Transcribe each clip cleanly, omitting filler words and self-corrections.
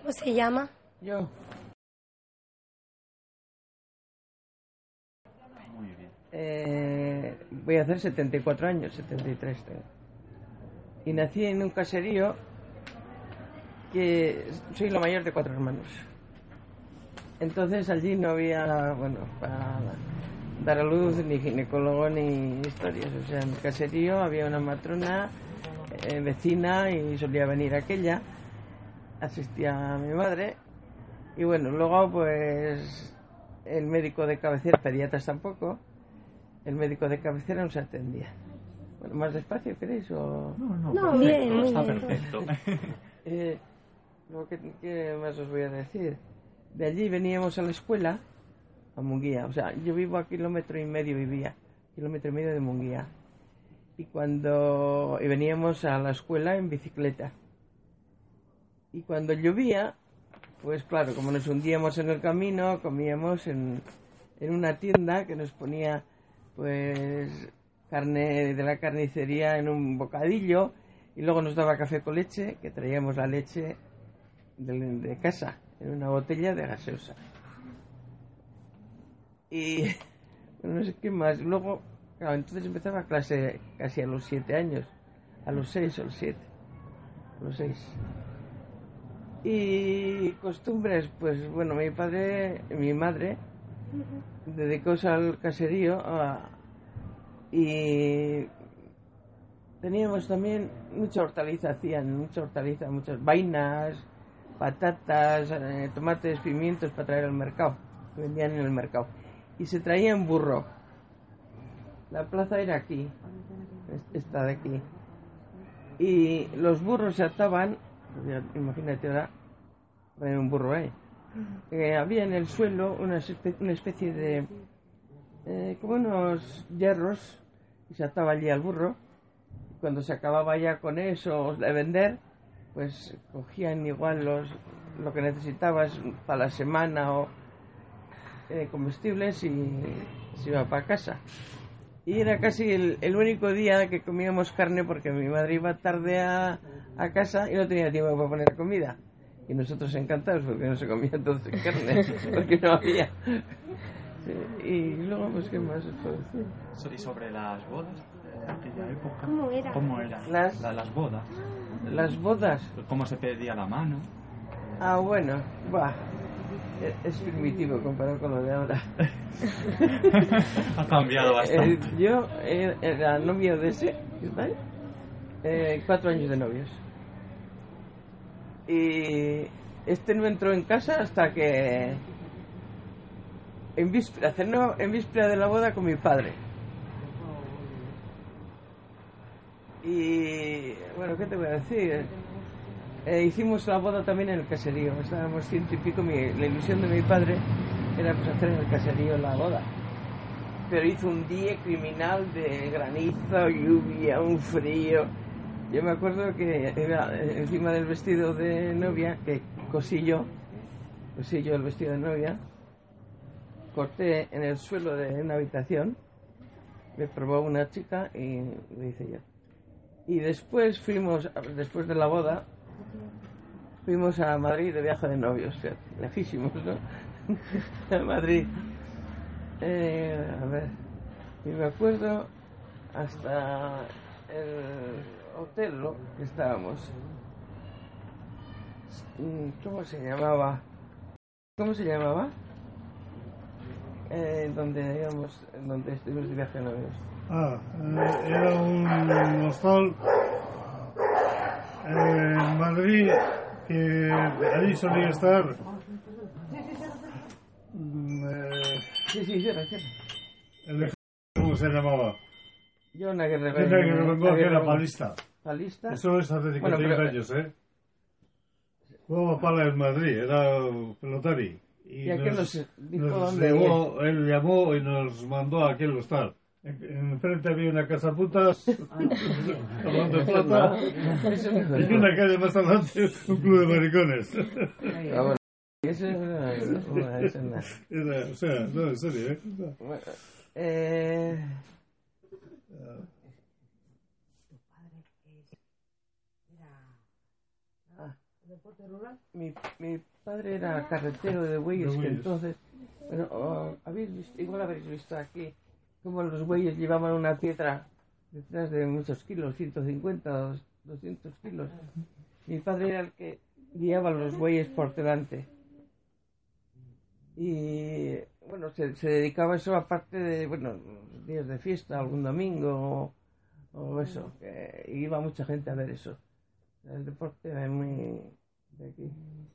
¿Cómo se llama? Yo. Muy bien. Voy a hacer 74 años, 73 tengo. Y nací en un caserío que soy la mayor de 4 hermanos. Entonces allí no había, bueno, para dar a luz ni ginecólogo ni historias. O sea, en el caserío había una matrona vecina y solía venir aquella. Asistía a mi madre. Y bueno, luego pues el médico de cabecera, pediatras tampoco, el médico de cabecera nos atendía. Bueno, ¿más despacio queréis o...? No, No, perfecto, bien, está bien. perfecto. Luego, ¿qué más os voy a decir? De allí veníamos a la escuela, a Munguía. O sea, yo vivo a 1,5 kilómetros, vivía, 1,5 kilómetros de Munguía. Y veníamos a la escuela en bicicleta. Y cuando llovía, pues claro, como nos hundíamos en el camino, comíamos en una tienda que nos ponía pues carne de la carnicería en un bocadillo y luego nos daba café con leche, que traíamos la leche de casa en una botella de gaseosa. Y bueno, no sé qué más. Luego, claro, entonces empezaba clase casi a los 7 años, a los 6 o los 7, a los 6. Y costumbres, pues bueno, mi madre dedicóse al caserío y teníamos también mucha hortaliza, muchas vainas, patatas, tomates, pimientos para traer al mercado, que vendían en el mercado. Y se traía en burro. La plaza era aquí, esta de aquí. Y los burros se ataban, imagínate ahora, poner un burro ahí. Había en el suelo una especie de como unos hierros y se ataba allí al burro. Cuando se acababa ya con eso de vender, pues cogían igual lo que necesitabas para la semana o comestibles y se iba para casa. Y era casi el único día que comíamos carne porque mi madre iba tarde a casa y no tenía tiempo para poner comida. Y nosotros encantados porque no se comía entonces carne, porque no había. Y luego, pues, ¿qué más os puedo decir? ¿Y sobre las bodas de aquella época? ¿Cómo era? Las bodas. Las bodas. ¿Cómo se pedía la mano? Ah, bueno, es primitivo comparado con lo de ahora. Ha cambiado bastante. Yo era novio de ese, ¿vale? 4 años de novios. Y este no entró en casa hasta que en víspera de la boda con mi padre. Y bueno, ¿qué te voy a decir? Hicimos la boda también en el caserío. Estábamos 100 y pico. La ilusión de mi padre era pues hacer en el caserío la boda. Pero hizo un día criminal de granizo, lluvia, un frío. Yo me acuerdo que era encima del vestido de novia, que cosí yo el vestido de novia, corté en el suelo de una habitación, me probó una chica y lo hice yo. Y después después de la boda, fuimos a Madrid de viaje de novios, lejísimos, ¿no? A Madrid. A ver, y me acuerdo hasta el hotel, ¿no?, que estábamos. ¿Cómo se llamaba? Donde estuvimos de viaje de novios. Era un hostal en Madrid que allí solía estar. Sí, cierra. ¿Cómo se llamaba? Yo una guerra que era palista. ¿Palista? Eso es hace 50 años, Jugaba pala en Madrid, era pelotari. ¿Y a qué nos dijo dónde? Él llamó y nos mandó a aquel hostal. Enfrente había una casa putas, hablando de plata, y una calle más adelante un club de maricones. Eso es una escena. O sea, no, en serio, Mi padre era carretero de bueyes, que entonces, bueno, igual habéis visto aquí, como los bueyes llevaban una piedra detrás de muchos kilos, 150 o 200 kilos. Mi padre era el que guiaba los bueyes por delante. Y bueno, se dedicaba a eso aparte de, bueno, los días de fiesta, algún domingo o eso, que iba mucha gente a ver eso. El deporte es muy de aquí.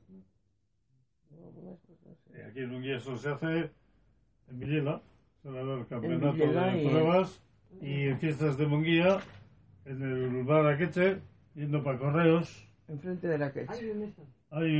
Aquí en Munguía eso se hace en Villela, suele haber campeonato Villela de pruebas y en fiestas de Munguía, en el bar Akeche, yendo para Correos. Enfrente de la quecha. Hay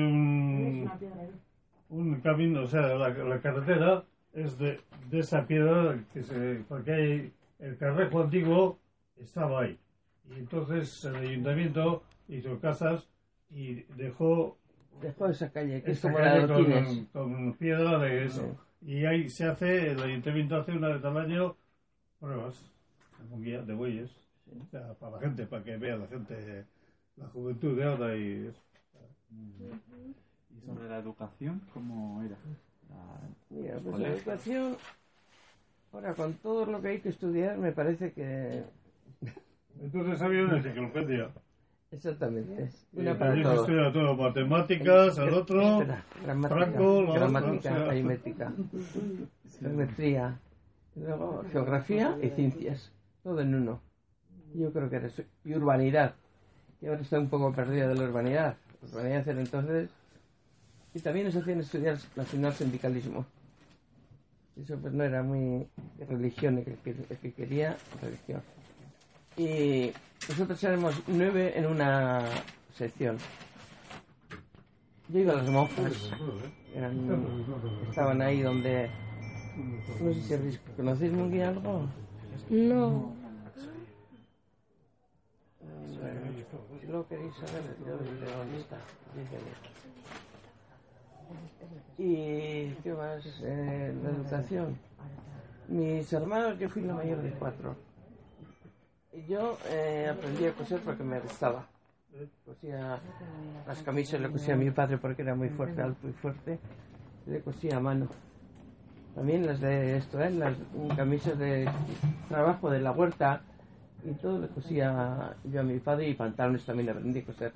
un camino, o sea, la carretera es de esa piedra porque hay el carrejo antiguo estaba ahí. Y entonces el ayuntamiento hizo casas y dejó esa calle, que es esa como la de calle Orquídez. con piedra de eso. Sí. Y ahí el ayuntamiento hace una vez al año pruebas de bueyes. Sí. O sea, para la gente, para que vea la gente, la juventud de ahora y eso. ¿Y sobre la educación, cómo era? Mira, pues la educación, ahora con todo lo que hay que estudiar, me parece que... Entonces había una enciclopedia. Exactamente. Una para todo. Estudia todo, matemáticas, al otro, gramática, aritmética, geometría, luego geografía y ciencias, todo en uno. Yo creo que era eso. Y urbanidad, que ahora está un poco perdida de la urbanidad. Urbanidad era entonces... Y también nos hacían estudiar nacional sindicalismo. Eso pues no era muy de religión, el que quería religión. Y nosotros éramos 9 en una sección. Yo iba a las monjas. Estaban ahí donde... No sé si conocéis muy bien algo. No. Si lo queréis saber, yo diré dónde está. Y qué más, la educación. Mis hermanos, yo fui la mayor de 4. Y yo aprendí a coser porque me gustaba. Cosía las camisas, le cosía a mi padre porque era muy fuerte, alto y fuerte. Le cosía a mano. También las de esto, las camisas de trabajo de la huerta y todo le cosía yo a mi padre, y pantalones también aprendí a coser.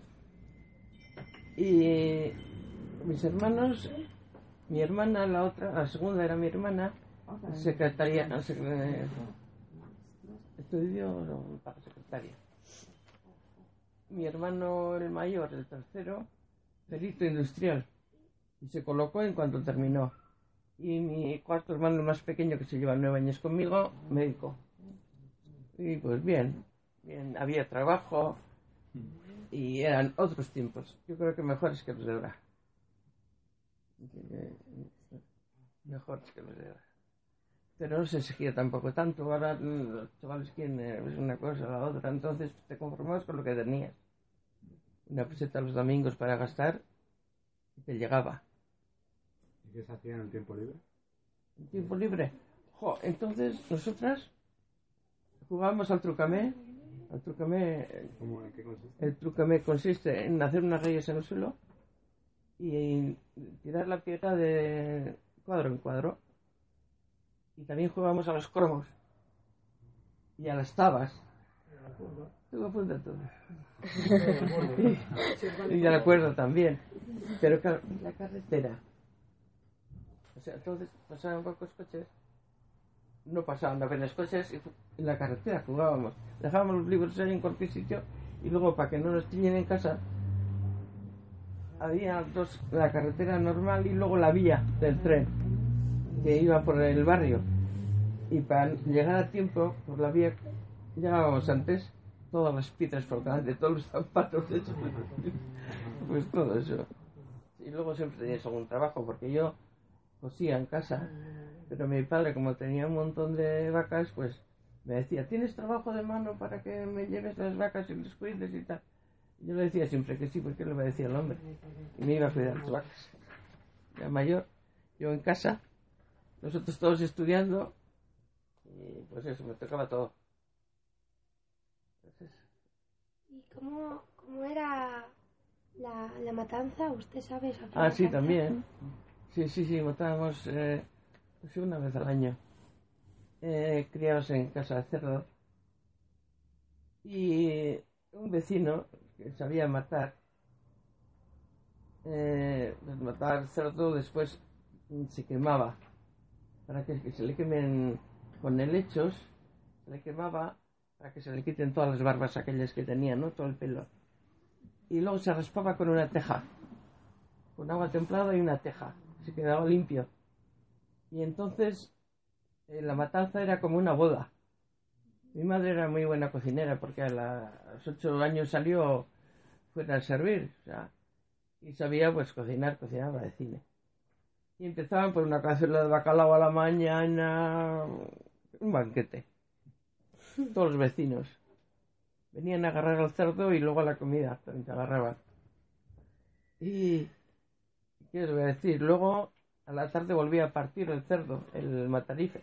Y mis hermanos, mi hermana, la segunda era mi hermana, secretaria, estudió para secretaria. Mi hermano el mayor, el tercero, perito industrial, y se colocó en cuanto terminó. Y mi cuarto hermano, el más pequeño, que se lleva 9 años conmigo, médico. Y pues bien, había trabajo y eran otros tiempos. Yo creo que mejores que los de ahora. Mejores que los de ahora. Pero no se exigía tampoco tanto. Ahora los chavales quieren una cosa o la otra. Entonces te conformabas con lo que tenías. Una peseta los domingos para gastar y te llegaba. ¿Y qué se hacía en el tiempo libre? ¿En tiempo libre? Entonces nosotras jugábamos al trucamé. El trucamé, ¿En qué consiste? El trucamé consiste en hacer unas rayas en el suelo y tirar la piedra de cuadro en cuadro. Y también jugamos a los cromos y a las tabas. Tengo apunta todo. Y a la cuerda también. Pero claro, la carretera. O sea, entonces pasaban pocos coches. No pasaban apenas coches y en la carretera jugábamos. Dejábamos los libros ahí en cualquier sitio y luego, para que no nos pillen en casa, había la carretera normal y luego la vía del tren que iba por el barrio. Y para llegar a tiempo por la vía, llegábamos antes, todas las piedras por delante, todos los zapatos hechos, pues todo eso. Y luego siempre tenías algún trabajo, porque yo cosía en casa, pero mi padre, como tenía un montón de vacas, pues me decía: ¿tienes trabajo de mano para que me lleves las vacas y les cuides y tal? Y yo le decía siempre que sí, porque le decía el hombre, y me iba a cuidar las vacas. Ya mayor, yo en casa, nosotros todos estudiando, y pues eso, me tocaba todo. ¿Y cómo era la matanza, ¿usted sabe esa Ah, sí, matanza? también. Sí, matábamos pues una vez al año. Criados en casa de cerdo. Y un vecino que sabía matar, pues matar cerdo, después se quemaba. Para que se le quemen con helechos, se le quemaba para que se le quiten todas las barbas aquellas que tenía, ¿no? Todo el pelo. Y luego se raspaba con una teja, con agua templada y una teja. Se quedaba limpio. Y entonces la matanza era como una boda. Mi madre era muy buena cocinera porque a los 8 años salió fuera a servir, o sea, y sabía pues cocinaba de cine. Y empezaban por una cazuela de bacalao a la mañana, un banquete. Todos los vecinos venían a agarrar al cerdo y luego a la comida también se agarraban. Y ¿qué os voy a decir? Luego a la tarde volvía a partir el cerdo, el matarife.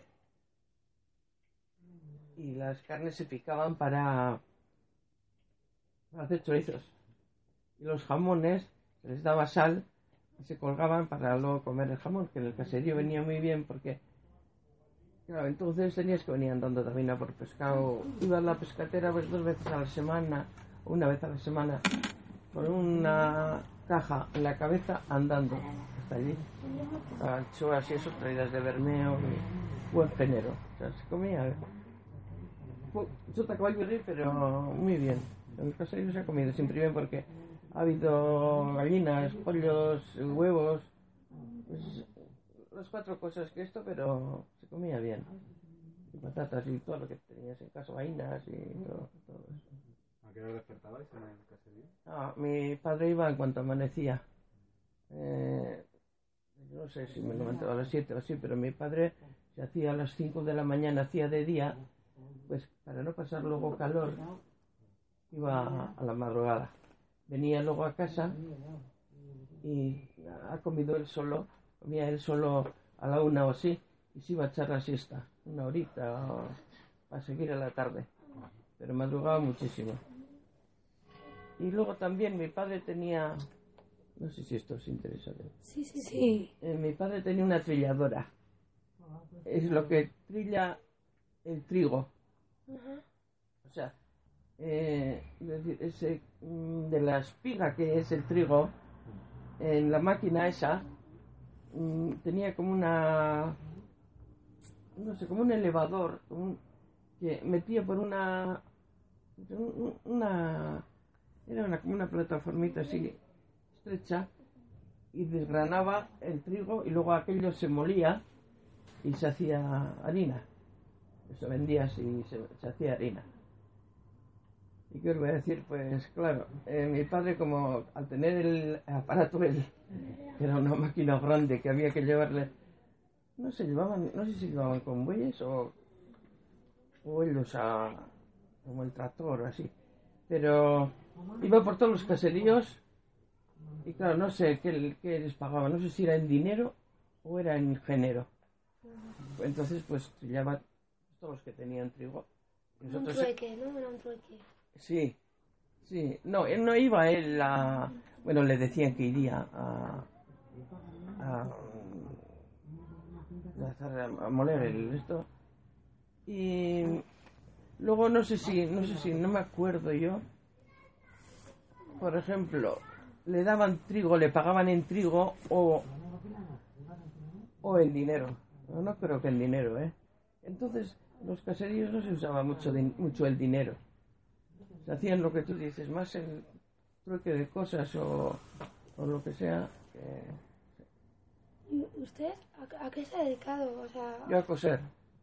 Y las carnes se picaban para hacer chorizos. Y los jamones se les daba sal y se colgaban para luego comer el jamón, que en el caserío venía muy bien porque, claro, entonces tenías que venir andando también a por pescado. Iba a la pescatera pues 2 veces a la semana, o una vez a la semana, con una caja en la cabeza andando hasta allí. Anchoas y eso traídas de Bermeo, y buen género. O sea, se comía. Sota caballo y rey, pero muy bien. En el caserío se ha comido siempre bien porque ha habido gallinas, pollos, huevos, pues, las 4 cosas que esto, pero se comía bien. Y patatas y todo lo que tenías en casa, vainas y todo eso. ¿A qué hora despertabais en el caserío? Mi padre iba en cuanto amanecía. No sé si me levantaba a las 7 o así, pero mi padre se hacía a las 5 de la mañana, hacía de día, pues para no pasar luego calor, iba a la madrugada. Venía luego a casa y ha comido él solo, comía él solo a la 1 o así, y se iba a echar la siesta, 1 horita, para seguir a la tarde. Pero madrugaba muchísimo. Y luego también mi padre tenía, no sé si esto os interesa. Sí. Mi padre tenía una trilladora. Es lo que trilla el trigo. O sea, es decir, de la espiga que es el trigo, en la máquina esa, tenía como como un elevador, que metía por como una plataformita así estrecha, y desgranaba el trigo y luego aquello se molía y se hacía harina. Eso vendías y se hacía harina. ¿Y qué os voy a decir? Pues claro, mi padre, como al tener el aparato él, que era una máquina grande que había que llevarle, no sé si llevaban con bueyes o ellos como el tractor o así, pero iba por todos los caseríos y claro, no sé qué les pagaban, no sé si era en dinero o era en género. Entonces pues trillaba todos los que tenían trigo. Nosotros, un trueque, ¿no? Era un trueque. Sí. No, él no iba bueno, le decían que iría a moler esto. Y luego no sé si, no me acuerdo yo. Por ejemplo, le daban trigo, le pagaban en trigo o en dinero. No creo que en dinero, ¿eh? Entonces, los caseríos no se usaba mucho el dinero. Se hacían lo que tú dices, más el trueque de cosas o lo que sea. ¿Y usted a qué se ha dedicado? O sea... Yo a coser.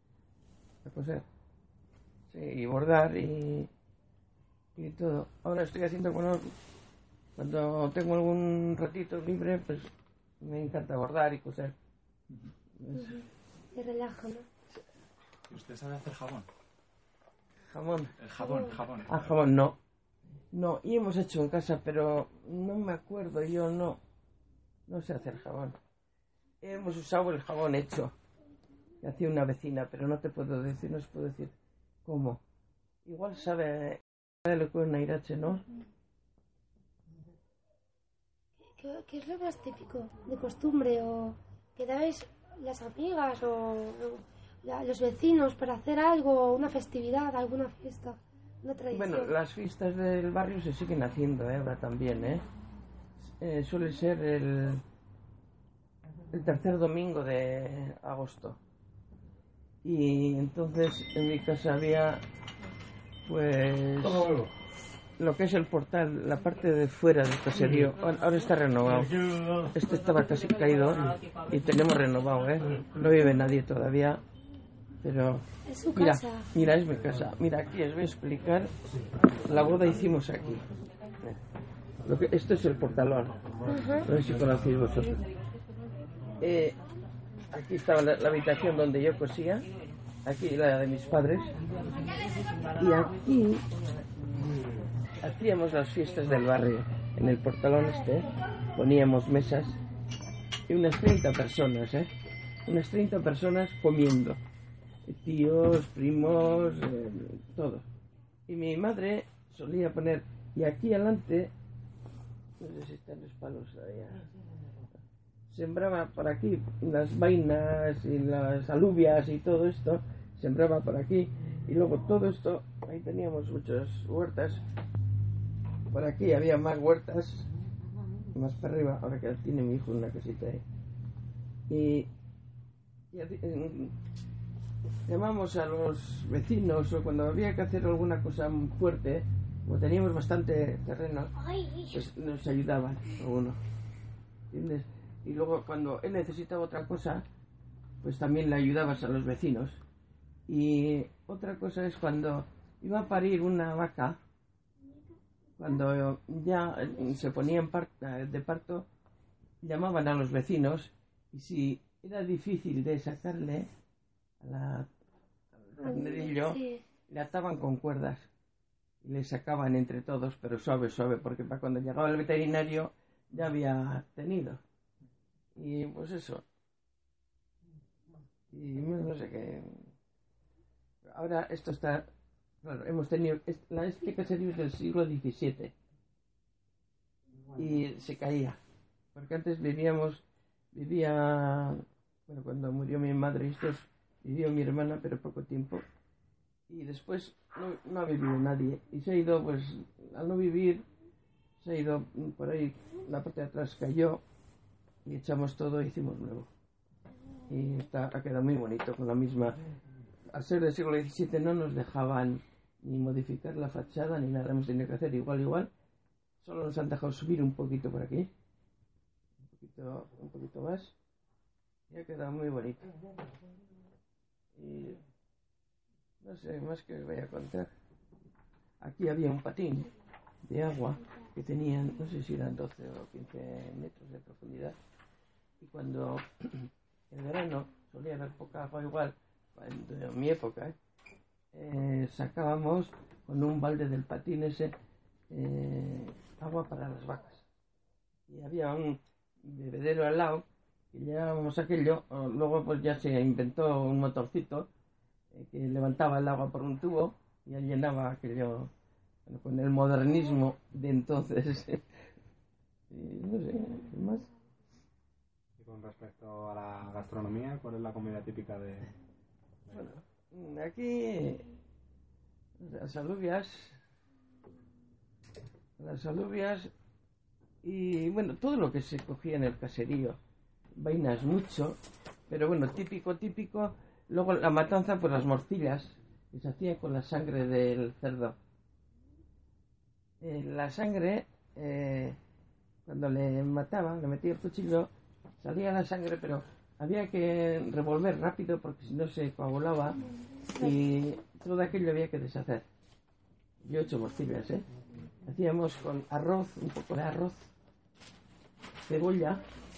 Sí, y bordar y todo. Ahora estoy haciendo cuando tengo algún ratito libre, pues me encanta bordar y coser. Te relaja, ¿no? ¿Y usted sabe hacer jabón? ¿Jamón? El jabón. Jabón no. No, y hemos hecho en casa, pero no me acuerdo, yo no sé hacer jabón. Hemos usado el jabón hecho que hacía una vecina, pero no os puedo decir cómo. Igual sabe lo que es una irache, ¿no? ¿Qué es lo más típico de costumbre o que dais las amigas o los vecinos para hacer algo, una festividad, alguna fiesta, una tradición? Bueno, las fiestas del barrio se siguen haciendo, ahora también, suele ser el tercer domingo de agosto. Y entonces en mi casa había, pues, lo que es el portal, la parte de fuera del caserío. Ahora está renovado. Este estaba casi caído y tenemos renovado, No vive nadie todavía, pero... Es su mira, casa. mira, es mi casa. Mira, aquí os voy a explicar. La boda hicimos aquí. Esto es el portalón. No sé si conocéis vosotros. Aquí estaba la habitación donde yo cosía. Aquí la de mis padres. Y aquí hacíamos las fiestas del barrio. En el portalón poníamos mesas y unas 30 personas, unas 30 personas comiendo. Tíos, primos, todo. Y mi madre solía poner, y aquí adelante, no sé si están los palos allá, sembraba por aquí las vainas y las alubias y todo esto, sembraba por aquí, y luego todo esto, ahí teníamos muchas huertas, por aquí había más huertas, más para arriba, ahora que tiene mi hijo una casita ahí. Y llamamos a los vecinos, o cuando había que hacer alguna cosa fuerte, como teníamos bastante terreno, pues nos ayudaban uno, ¿entiendes? Y luego cuando él necesitaba otra cosa, pues también le ayudabas a los vecinos. Y otra cosa es cuando iba a parir una vaca, cuando ya se ponía de parto, llamaban a los vecinos, y si era difícil de sacarle al carnerillo, le ataban con cuerdas y le sacaban entre todos, pero suave, porque para cuando llegaba el veterinario ya había tenido. Y pues eso. Y no sé qué. Ahora esto está... Claro, hemos tenido... Este caserío es del siglo XVII. Y se caía. Porque antes vivía... Bueno, cuando murió mi madre, vivió mi hermana, pero poco tiempo. Y después no ha vivido nadie. Y se ha ido, pues, al no vivir, se ha ido por ahí, la parte de atrás cayó, y echamos todo e hicimos nuevo. Y ha quedado muy bonito, con la misma... Al ser del siglo XVII no nos dejaban ni modificar la fachada ni nada, hemos tenido que hacer igual. Solo nos han dejado subir un poquito por aquí, un poquito más, y ha quedado muy bonito. Y no sé más que os voy a contar. Aquí había un patín de agua que tenían, no sé si eran 12 o 15 metros de profundidad, y cuando en verano solía haber poca agua, igual en mi época, sacábamos con un balde del patín ese agua para las vacas, y había un bebedero al lado y llevábamos aquello. Luego pues ya se inventó un motorcito que levantaba el agua por un tubo y ya llenaba aquello, bueno, con el modernismo de entonces. Y no sé, ¿qué más? Y con respecto a la gastronomía, ¿cuál es la comida típica de...? Bueno, aquí las alubias y bueno, todo lo que se cogía en el caserío, vainas mucho, pero bueno, típico. Luego la matanza, pues las morcillas que se hacían con la sangre del cerdo. La sangre, cuando le mataban, le metía el cuchillo, salía la sangre, pero había que revolver rápido porque si no se coagulaba, y todo aquello había que deshacer. Yo he hecho morcillas, Hacíamos con arroz, un poco de arroz, cebolla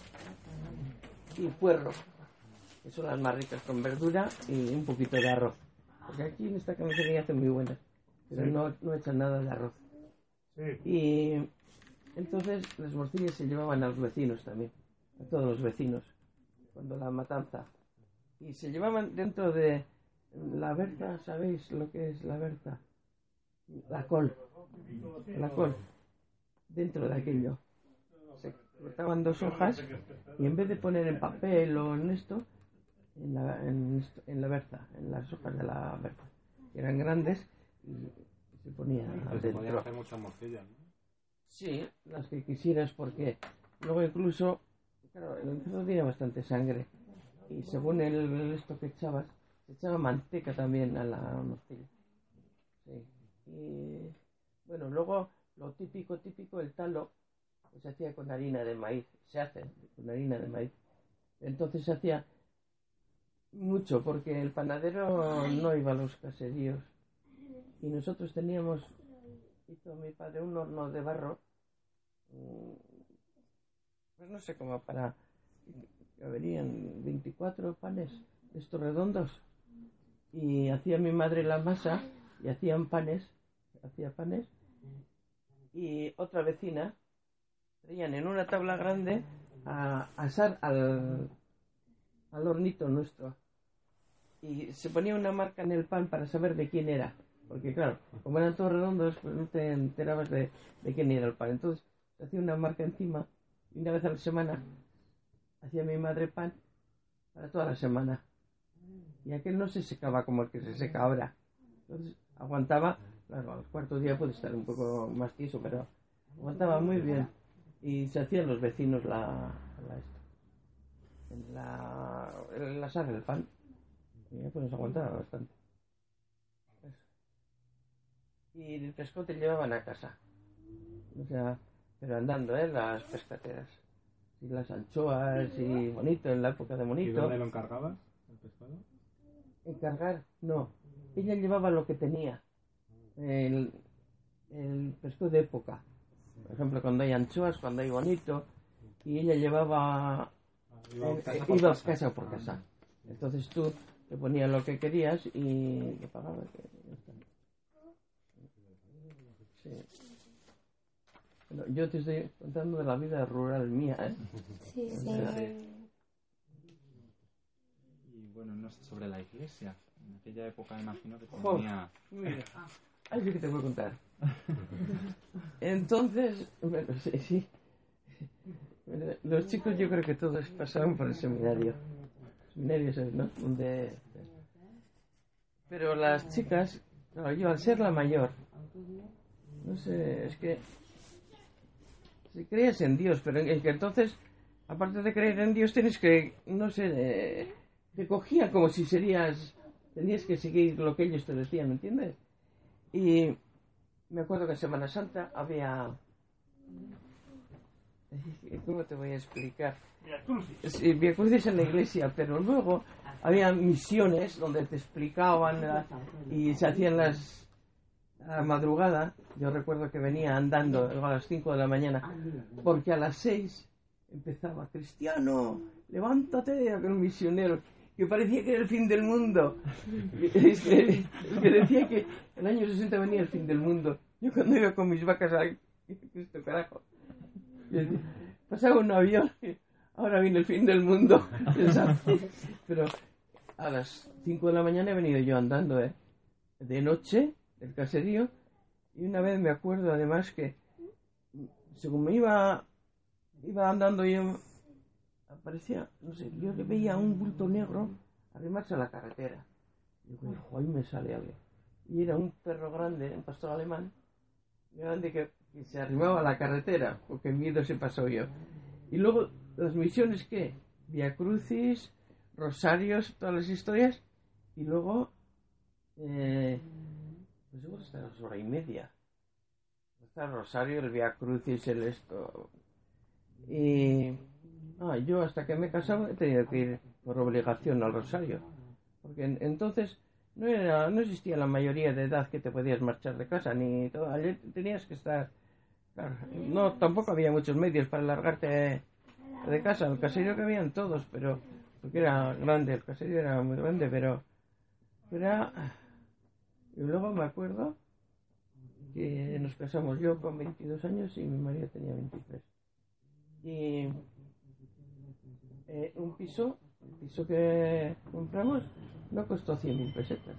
y puerro, que son las más ricas, con verdura y un poquito de arroz. Porque aquí en esta carnicería hacen muy buenas, pero no echan nada de arroz. Sí. Y entonces las morcillas se llevaban a los vecinos también, a todos los vecinos, cuando la matanza. Y se llevaban dentro de la berza, ¿sabéis lo que es la berza? La col, dentro de aquello. cortaban 2 hojas y en vez de poner en papel o en esto, en la berza, en las hojas de la berza, que eran grandes, y se ponía Se podían adentro. hacer muchas morcillas, ¿no? Sí, las que quisieras, porque luego incluso, claro, el cerdo tenía bastante sangre y según esto que echabas, se echaba manteca también a la morcilla. Sí. Y bueno, luego lo típico, el talo, pues se hacía con harina de maíz, se hace con harina de maíz. Entonces se hacía mucho porque el panadero no iba a los caseríos y nosotros hizo mi padre un horno de barro, pues no sé cómo, para que venían 24 panes de estos redondos, y hacía mi madre la masa y hacía panes, y otra vecina traían en una tabla grande a asar al hornito nuestro, y se ponía una marca en el pan para saber de quién era, porque claro, como eran todos redondos, pues no te enterabas de quién era el pan. Entonces se hacía una marca encima y una vez a la semana hacía mi madre pan para toda la semana, y aquel no se secaba como el que se seca ahora. Entonces aguantaba, claro, al cuarto día puede estar un poco más tieso, pero aguantaba muy bien. Y se hacían los vecinos el asar del pan, y pues aguantaba bastante. Eso. Y el pescote llevaban a casa, o sea, pero andando, las pescateras, y las anchoas, y bonito, en la época de ¿Y bonito. dónde lo encargabas, el pescado? Encargar, no, ella llevaba lo que tenía, el pescado de época, por ejemplo, cuando hay anchoas, cuando hay bonito, y ella llevaba, iba casa por casa. Entonces tú te ponías lo que querías y le pagabas. Sí. Bueno, yo te estoy contando de la vida rural mía, ¿eh? Sí, sí. Y bueno, no sé, sobre la iglesia. En aquella época imagino que Joder, tenía... mira, algo que te voy a contar. Entonces, bueno, sí. Bueno, los chicos yo creo que todos pasaron por el seminario. Seminarios, ¿no? Pero las chicas, claro, yo al ser la mayor, no sé, es que si creías en Dios, pero es que entonces, aparte de creer en Dios, tienes que, no sé, te cogían como si tenías que seguir lo que ellos te decían, ¿me entiendes? Y me acuerdo que en Semana Santa había... ¿Cómo te voy a explicar? Sí, Vía Crucis en la iglesia, pero luego había misiones donde te explicaban y se hacían a la madrugada. Yo recuerdo que venía andando a las 5 de la mañana, porque a las 6 empezaba: cristiano, levántate, aquel misionero, que parecía que era el fin del mundo. Es que decía que el año 60 venía el fin del mundo. Yo cuando iba con mis vacas, ¡ay, Cristo carajo! Pasaba un avión, ahora viene el fin del mundo. Pero a las 5 de la mañana he venido yo andando, de noche, del caserío, y una vez me acuerdo además que según me iba andando yo, aparecía, no sé, yo le veía un bulto negro arrimarse a la carretera. Y digo, ahí me sale algo. Y era un perro grande, un pastor alemán, grande, que se arrimaba a la carretera, porque miedo se pasó yo. Y luego las misiones, ¿qué? Vía Crucis, rosarios, todas las historias, y luego pues luego hasta las 1:30 hasta el rosario, el Vía Crucis, el esto. Y yo hasta que me he casado he tenido que ir por obligación al rosario, porque entonces no existía la mayoría de edad que te podías marchar de casa, ni todo. Ayer tenías que estar, claro, tampoco había muchos medios para largarte de casa. El caserío que habían todos, pero porque era grande, el caserío era muy grande, pero era. Y luego me acuerdo que nos casamos, yo con 22 años y mi marido tenía 23. Y el piso que compramos no costó 100.000 pesetas.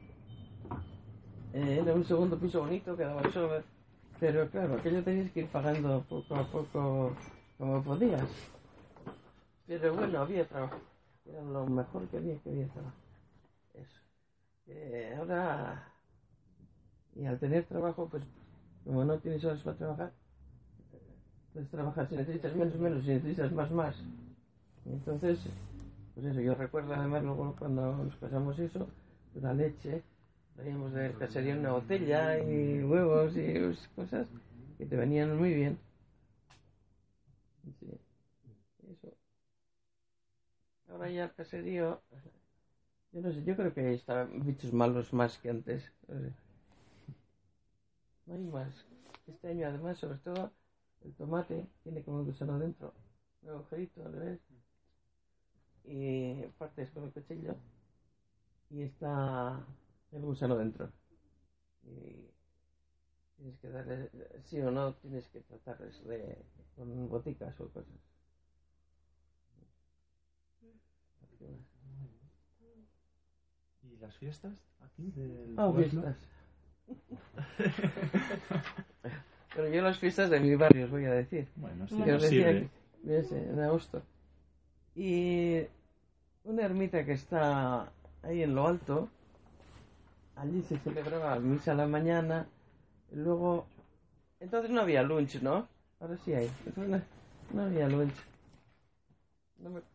Era un segundo piso bonito que daba el sol, pero claro, aquello tenías que ir pagando poco a poco como podías. Pero bueno, había trabajo. Era lo mejor que había trabajo. Eso. Ahora, y al tener trabajo, pues como no tienes horas para trabajar, puedes trabajar si necesitas menos, si necesitas más. Entonces, pues eso, yo recuerdo además luego cuando nos pasamos eso, pues la leche, traíamos del caserío una botella y huevos y cosas que te venían muy bien. Sí, eso. Ahora ya el caserío, yo no sé, yo creo que están bichos malos más que antes. No sé. No hay más. Este año además, sobre todo, el tomate tiene como un gusano dentro, un agujerito, ¿lo ves? Y partes con el cuchillo y está el gusano dentro. Y tienes que darle, sí o no, tienes que tratarles con boticas o cosas. ¿Y las fiestas aquí del pueblo? Fiestas. Pero yo las fiestas de mi barrio os voy a decir. Bueno, sí, Yo nos decía sirve. que en agosto. Y una ermita que está ahí en lo alto, allí se celebraba misa a la mañana, y luego, entonces no había lunch, ¿no? Ahora sí hay. Entonces no había lunch. No me...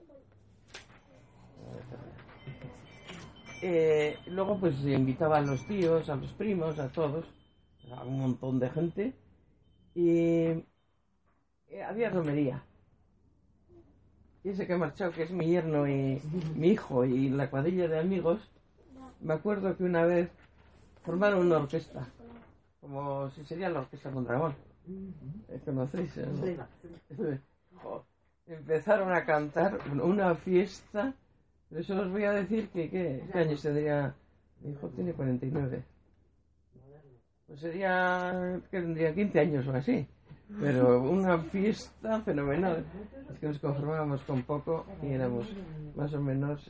luego pues se invitaba a los tíos, a los primos, a todos, a un montón de gente, y había romería. Y ese que ha marchado, que es mi yerno y mi hijo y la cuadrilla de amigos, me acuerdo que una vez formaron una orquesta, como si sería la Orquesta Mondragón. ¿Conocéis? Empezaron a cantar una fiesta. Pero eso os voy a decir que ¿qué años tendría? Mi hijo tiene 49. Pues sería que tendría 15 años o así. Pero una fiesta fenomenal. Es que nos conformábamos con poco y éramos más o menos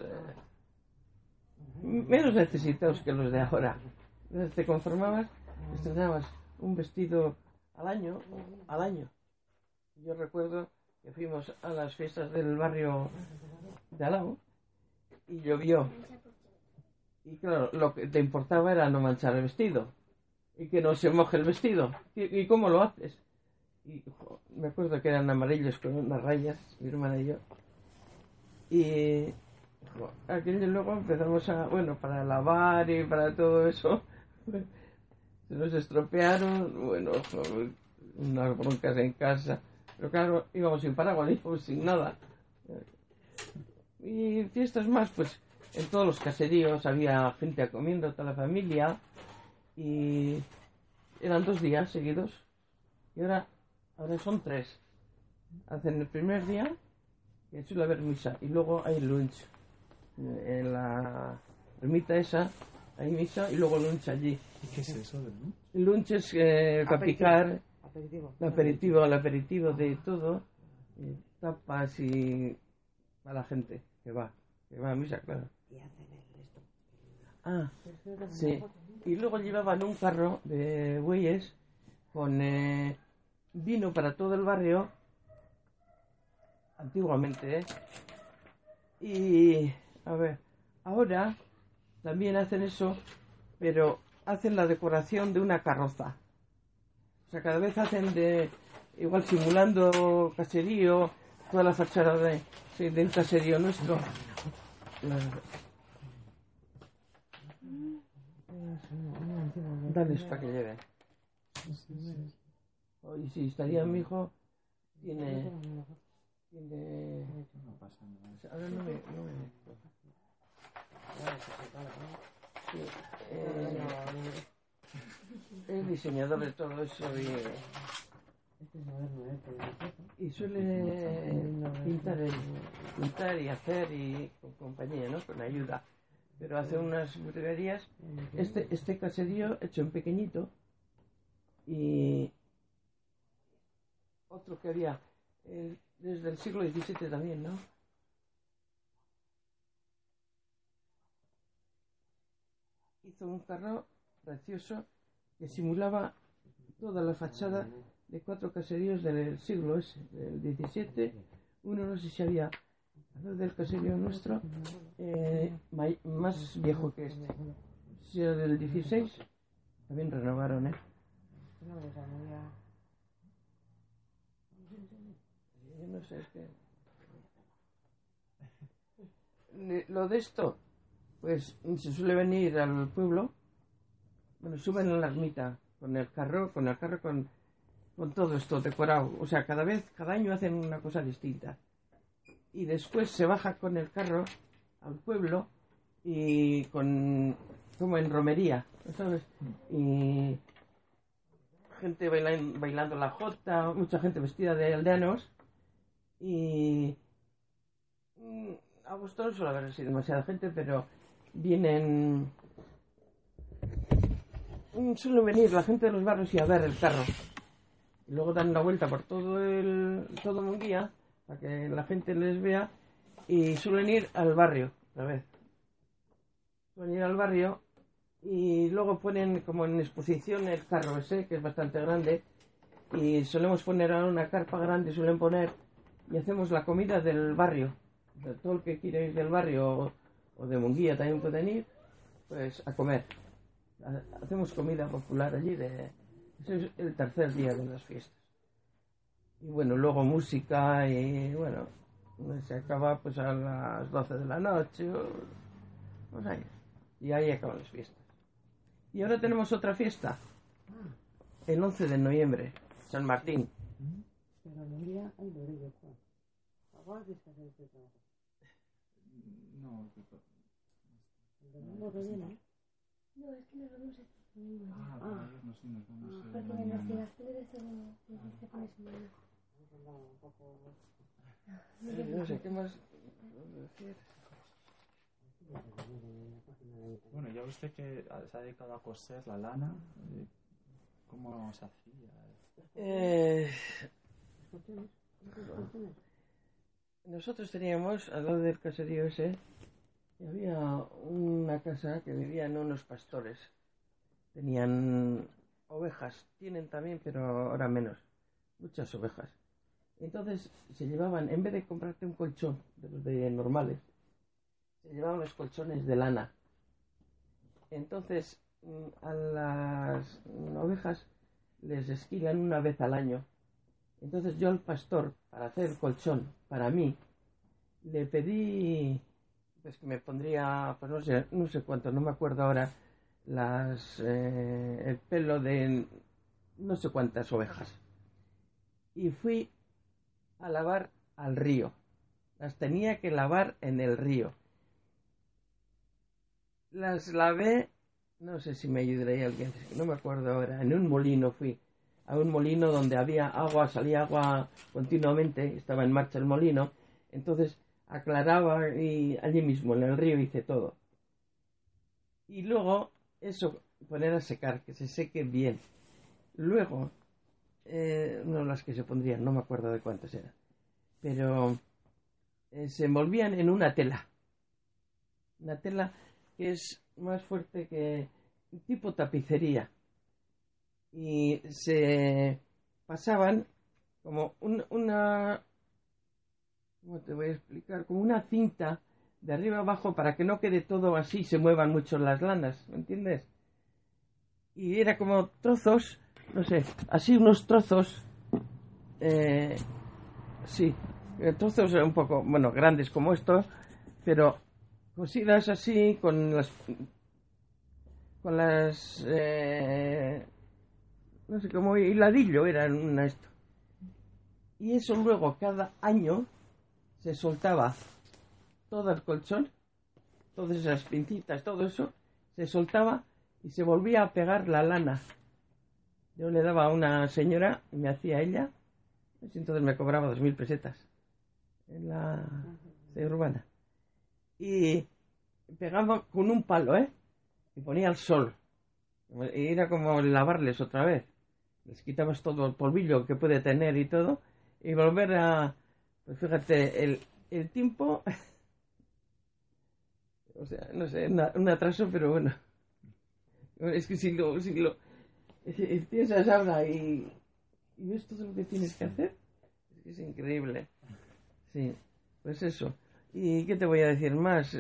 menos necesitados que los de ahora. Entonces te conformabas, estrenabas un vestido al año. Yo recuerdo que fuimos a las fiestas del barrio de al lado y llovió. Y claro, lo que te importaba era no manchar el vestido y que no se moje el vestido. ¿Y cómo lo haces? Y me acuerdo que eran amarillos con unas rayas, mi hermana y yo. Y aquello luego empezamos para lavar y para todo eso, se nos estropearon, unas broncas en casa. Pero claro, íbamos sin paraguas, íbamos sin nada. Y fiestas más, pues en todos los caseríos había gente comiendo, toda la familia. Y eran 2 días seguidos. Y ahora son 3. Hacen el primer día, que suele haber misa, y luego hay lunch. En la ermita esa hay misa y luego lunch allí. ¿Y qué es eso del lunch? El lunch es para picar, el aperitivo de todo, tapas y para la gente que va a misa, claro. Sí. Y luego llevaban un carro de bueyes con vino para todo el barrio, antiguamente, Y, a ver, ahora también hacen eso, pero hacen la decoración de una carroza. O sea, cada vez hacen igual simulando caserío, toda la fachada de un caserío nuestro. Dales para que lleven. Y si estaría mi hijo, tiene No pasa nada. ahora no me sí, es diseñador de todo eso y suele pintar y hacer y con compañía, ¿no? Con ayuda, pero hace unas burguerías. Este caserío hecho en pequeñito, y otro que había desde el siglo XVII también, ¿no? Hizo un carro precioso que simulaba toda la fachada de 4 caseríos del siglo ese, del 17. Uno no sé si había, al lado del caserío nuestro, más viejo que este. Si era del 16, también renovaron, ¿eh? Yo no sé, es que... Lo de esto, pues se suele venir al pueblo, bueno, suben a la ermita con el carro, con todo esto decorado. O sea, cada año hacen una cosa distinta. Y después se baja con el carro al pueblo y como en romería, ¿sabes? Y gente bailando la jota, mucha gente vestida de aldeanos. Y a Boston no suele haber así demasiada gente, pero suele venir la gente de los barrios y a ver el carro. Y luego dan una vuelta por todo Munguía para que la gente les vea, y suelen ir al barrio otra vez. Suelen ir al barrio y luego ponen como en exposición el carro ese, que es bastante grande, y solemos poner a una carpa grande, suelen poner, y hacemos la comida del barrio. De todo el que quiera ir del barrio o de Munguía también pueden ir, pues a comer. Hacemos comida popular allí, ese es el tercer día de las fiestas. Y bueno, luego música y bueno, se acaba pues a las 12 de la noche, pues ahí, y ahí acaban las fiestas. Y ahora tenemos otra fiesta, el 11 de noviembre, San Martín. Pero un día hay de ello, ¿agua que está haciendo trabajo? No, El domingo que viene. No, es que nos vamos a no sé, nos vamos porque la investigación es de fin de semana. No sé, ¿qué más decir? Bueno, ya usted que se ha dedicado a coser la lana, ¿cómo se hacía? Nosotros teníamos, al lado del caserío ese, había una casa que vivían unos pastores. Tenían ovejas, tienen también, pero ahora menos, muchas ovejas. Entonces se llevaban, en vez de comprarte un colchón de los de normales, se llevaban los colchones de lana. Entonces a las ovejas les esquilan una vez al año. Entonces yo al pastor, para hacer el colchón para mí, le pedí pues que me pondría, pues no sé cuánto, no me acuerdo ahora, el pelo de no sé cuántas ovejas. Y fui a lavar al río. Las tenía que lavar en el río. Las lavé, no sé si me ayudaría alguien, no me acuerdo ahora, en un molino fui. A un molino donde había agua, salía agua continuamente, estaba en marcha el molino, entonces aclaraba y allí mismo en el río hice todo. Y luego eso, poner a secar, que se seque bien. Luego, no las que se pondrían, no me acuerdo de cuántas eran, pero se envolvían en una tela que es más fuerte que tipo tapicería. Y se pasaban como una, ¿cómo te voy a explicar? Como una cinta de arriba abajo para que no quede todo así, se muevan mucho las lanas, ¿me entiendes? Y era como trozos, no sé, así unos trozos, sí, trozos un poco, bueno, grandes como estos, pero cosidas así con las no sé, como hiladillo era esto. Y eso luego cada año se soltaba todo el colchón, todas esas pincitas, todo eso, se soltaba y se volvía a pegar la lana. Yo le daba a una señora y me hacía ella, y entonces me cobraba 2.000 pesetas en la urbana. Y pegaba con un palo, y ponía al sol. Y era como lavarles otra vez. Les quitabas todo el polvillo que puede tener y todo, y volver a, pues fíjate, el tiempo, o sea, no sé, un atraso, pero bueno, es que si piensas ahora y y ves todo lo que tienes que hacer. Es increíble. Sí, pues eso. ¿Y qué te voy a decir más?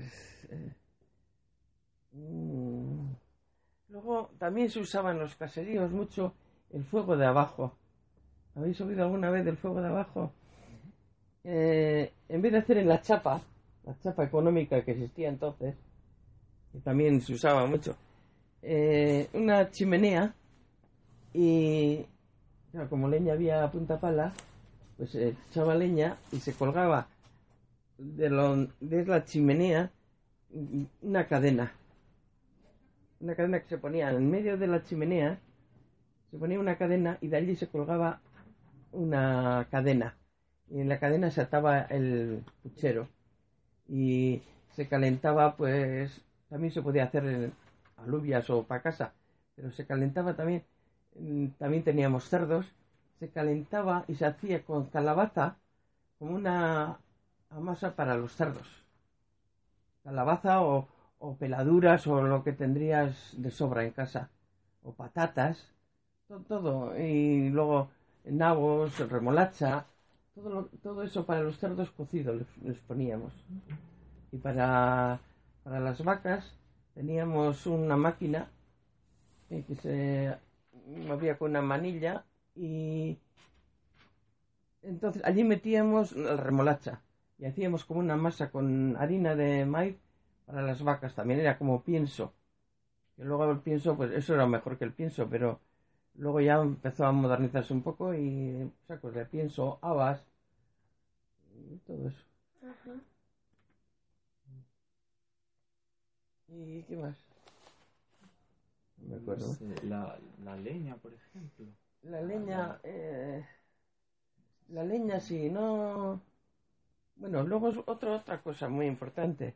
Luego también se usaba en los caseríos mucho el fuego de abajo. ¿Habéis oído alguna vez del fuego de abajo? En vez de hacer en la chapa económica que existía entonces, que también se usaba mucho, una chimenea, y claro, como leña había a punta pala, pues se echaba leña y se colgaba de la chimenea una cadena que se ponía en medio de la chimenea, se ponía una cadena y de allí se colgaba una cadena, y en la cadena se ataba el puchero y se calentaba. Pues también se podía hacer en alubias o para casa, pero se calentaba también. También teníamos cerdos, se calentaba y se hacía con calabaza como una masa para los cerdos, calabaza o peladuras o lo que tendrías de sobra en casa, o patatas, todo, y luego nabos, remolacha, todo eso para los cerdos cocidos les poníamos. Y para las vacas teníamos una máquina que se movía con una manilla, y entonces allí metíamos la remolacha y hacíamos como una masa con harina de maíz para las vacas. También era como pienso, y luego el pienso, pues eso era mejor que el pienso, pero luego ya empezó a modernizarse un poco y sacos de pienso, habas y todo eso. Ajá. ¿Y qué más? No me acuerdo. No sé, la leña, por ejemplo. La leña sí, no. Bueno, luego es otra cosa muy importante.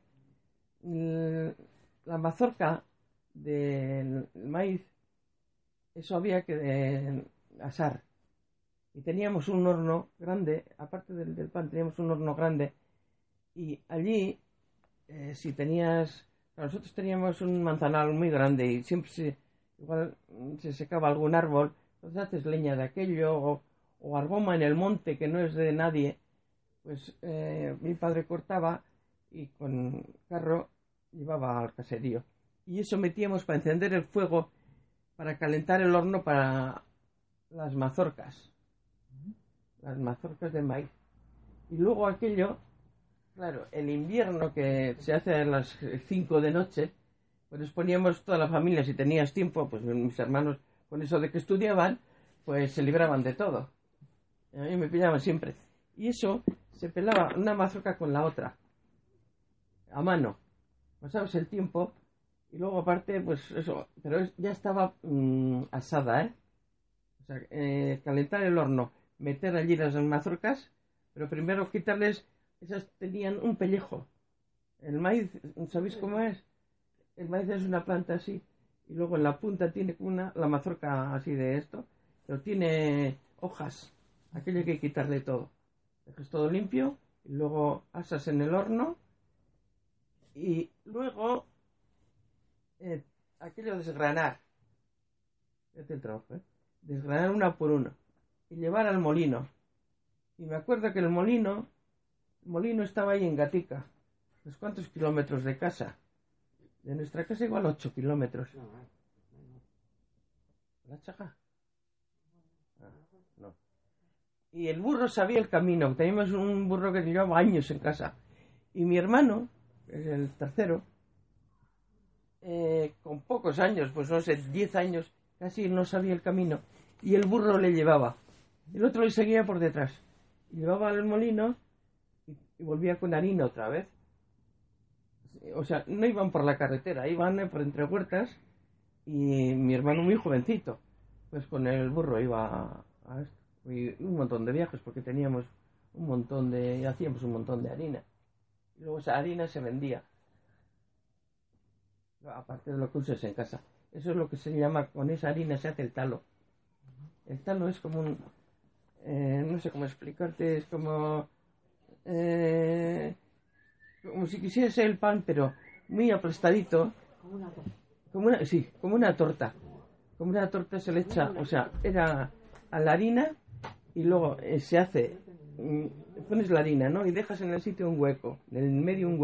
La mazorca del maíz, eso había que asar. Y teníamos un horno grande, aparte del pan, teníamos un horno grande. Y allí, si tenías. Nosotros teníamos un manzanal muy grande y siempre igual se secaba algún árbol, entonces haces leña de aquello, o argoma en el monte que no es de nadie. Pues mi padre cortaba y con carro llevaba al caserío. Y eso metíamos para encender el fuego, para calentar el horno para las mazorcas de maíz. Y luego aquello, claro, el invierno que se hace a las 5 de noche, pues nos poníamos toda la familia, si tenías tiempo, pues mis hermanos, con eso de que estudiaban, pues se libraban de todo. A mí me pillaban siempre. Y eso se pelaba una mazorca con la otra, a mano. Pasabas el tiempo y luego aparte, pues eso, pero ya estaba asada, O sea, calentar el horno, meter allí las mazorcas, pero primero quitarles, esas tenían un pellejo. El maíz, ¿sabéis cómo es? El maíz es una planta así, y luego en la punta tiene la mazorca así de esto, pero tiene hojas. Aquello hay que quitarle todo. Dejas todo limpio y luego asas en el horno y luego aquello desgranar. Este el trabajo, desgranar una por una y llevar al molino. Y me acuerdo que el molino estaba ahí en Gatica. ¿Unos cuántos kilómetros de casa? De nuestra casa igual 8 kilómetros. ¿La chaja? No. Y el burro sabía el camino. Teníamos un burro que llevaba años en casa. Y mi hermano, el tercero, con pocos años, pues no sé, 10 años, casi no sabía el camino. Y el burro le llevaba. El otro le seguía por detrás. Y llevaba al molino y volvía con harina otra vez. O sea, no iban por la carretera, iban por entre huertas. Y mi hermano muy jovencito, pues con el burro iba a esto. Y un montón de viajes porque teníamos hacíamos un montón de harina. Y luego esa harina se vendía. Aparte de lo que uses en casa. Eso es lo que se llama, con esa harina se hace el talo. El talo es como un... no sé cómo explicarte, es como si quisiese el pan, pero muy aplastadito. Como una torta. Como una torta se le echa, o sea, era a la harina y luego se hace, pones la harina, ¿no? Y dejas en el sitio un hueco, en el medio un hueco.